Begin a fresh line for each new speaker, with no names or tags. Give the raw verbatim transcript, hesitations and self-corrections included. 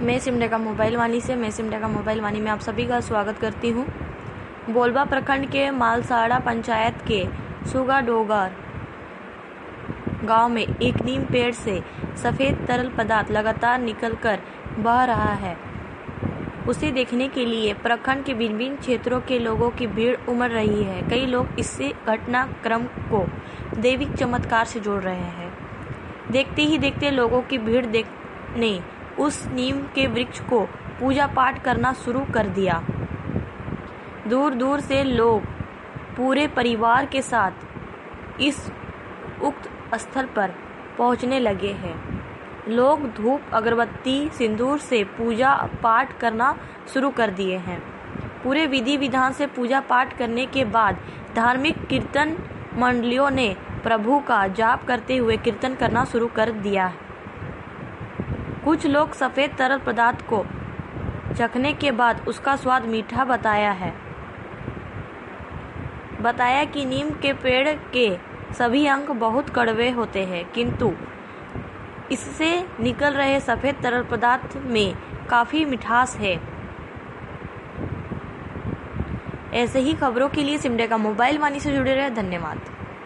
मैं सिमडेगा मोबाइल वानी से मैं सिमडेगा मोबाइल वानी में आप सभी का स्वागत करती हूँ। बोलबा प्रखंड के मालसाड़ा पंचायत के सुगाडोगर गांव में एक नीम पेड़ से सफ़ेद तरल पदार्थ लगातार निकलकर बह रहा है। उसे देखने के लिए प्रखंड के भिन्न भिन्न क्षेत्रों के लोगों की भीड़ उमड़ रही है। कई लोग इससे घटनाक्रम को दैविक चमत्कार से जोड़ रहे हैं। देखते ही देखते लोगों की भीड़ देखने उस नीम के वृक्ष को पूजा पाठ करना शुरू कर दिया। दूर दूर से लोग पूरे परिवार के साथ इस उक्त स्थल पर पहुंचने लगे हैं। लोग धूप अगरबत्ती सिंदूर से पूजा पाठ करना शुरू कर दिए हैं। पूरे विधि विधान से पूजा पाठ करने के बाद धार्मिक कीर्तन मंडलियों ने प्रभु का जाप करते हुए कीर्तन करना शुरू कर दिया। कुछ लोग सफ़ेद तरल पदार्थ को चखने के बाद उसका स्वाद मीठा बताया है बताया कि नीम के पेड़ के सभी अंग बहुत कड़वे होते हैं, किंतु इससे निकल रहे सफ़ेद तरल पदार्थ में काफ़ी मिठास है। ऐसे ही खबरों के लिए सिमडेगा मोबाइल वानी से जुड़े रहे। धन्यवाद।